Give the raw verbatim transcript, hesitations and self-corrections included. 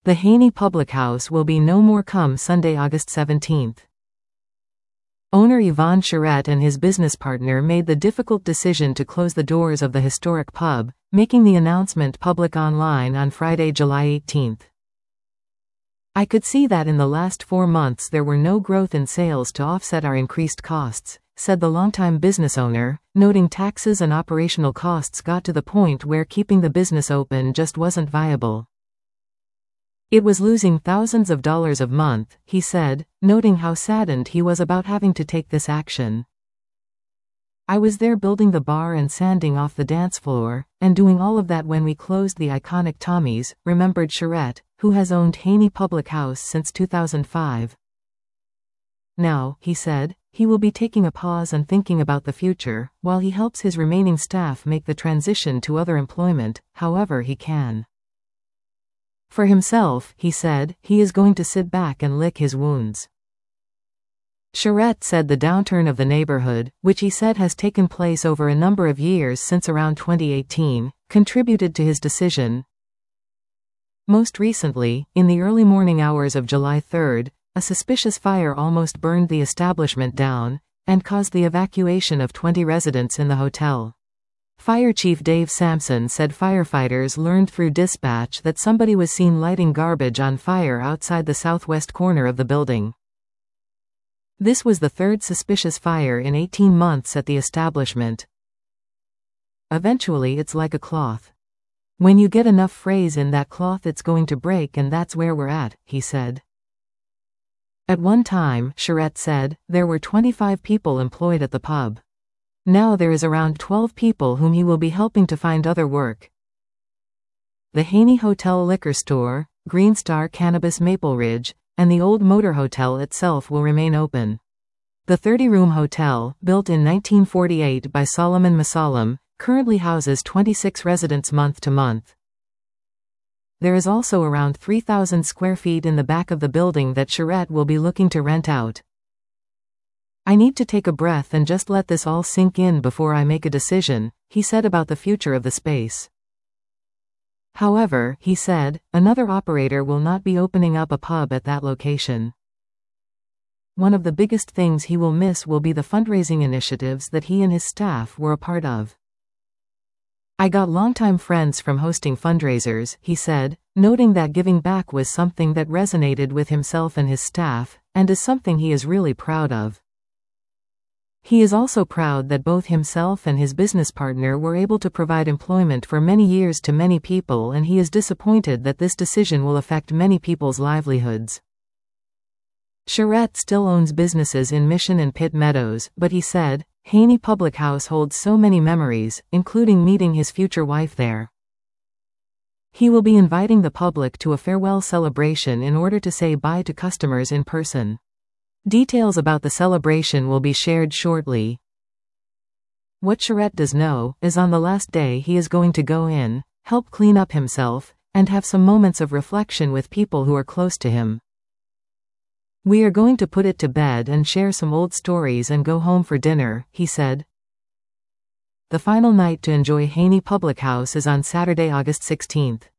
The Haney Public House will be no more come Sunday, August seventeenth. Owner Yvon Charette and his business partner made the difficult decision to close the doors of the historic pub, making the announcement public online on Friday, July eighteenth. I could see that in the last four months there were no growth in sales to offset our increased costs, said the longtime business owner, noting taxes and operational costs got to the point where keeping the business open just wasn't viable. It was losing thousands of dollars a month, he said, noting how saddened he was about having to take this action. I was there building the bar and sanding off the dance floor, and doing all of that when we closed the iconic Tommy's, remembered Charette, who has owned Haney Public House since two thousand five. Now, he said, he will be taking a pause and thinking about the future, while he helps his remaining staff make the transition to other employment, however he can. For himself, he said, he is going to sit back and lick his wounds. Charette said the downturn of the neighborhood, which he said has taken place over a number of years since around twenty eighteen, contributed to his decision. Most recently, in the early morning hours of July third, a suspicious fire almost burned the establishment down, and caused the evacuation of twenty residents in the hotel. Fire Chief Dave Sampson said firefighters learned through dispatch that somebody was seen lighting garbage on fire outside the southwest corner of the building. This was the third suspicious fire in eighteen months at the establishment. Eventually it's like a cloth. When you get enough frays in that cloth it's going to break, and that's where we're at, he said. At one time, Charette said, there were twenty-five people employed at the pub. Now there is around twelve people whom he will be helping to find other work. The Haney Hotel Liquor Store, Green Star Cannabis Maple Ridge, and the Old Motor Hotel itself will remain open. The thirty-room hotel, built in nineteen forty-eight by Solomon Masalam, currently houses twenty-six residents month to month. There is also around three thousand square feet in the back of the building that Charette will be looking to rent out. I need to take a breath and just let this all sink in before I make a decision, he said about the future of the space. However, he said, another operator will not be opening up a pub at that location. One of the biggest things he will miss will be the fundraising initiatives that he and his staff were a part of. I got longtime friends from hosting fundraisers, he said, noting that giving back was something that resonated with himself and his staff, and is something he is really proud of. He is also proud that both himself and his business partner were able to provide employment for many years to many people, and he is disappointed that this decision will affect many people's livelihoods. Charette still owns businesses in Mission and Pitt Meadows, but he said, Haney Public House holds so many memories, including meeting his future wife there. He will be inviting the public to a farewell celebration in order to say bye to customers in person. Details about the celebration will be shared shortly. What Charette does know is on the last day he is going to go in, help clean up himself, and have some moments of reflection with people who are close to him. We are going to put it to bed and share some old stories and go home for dinner, he said. The final night to enjoy Haney Public House is on Saturday, August sixteenth.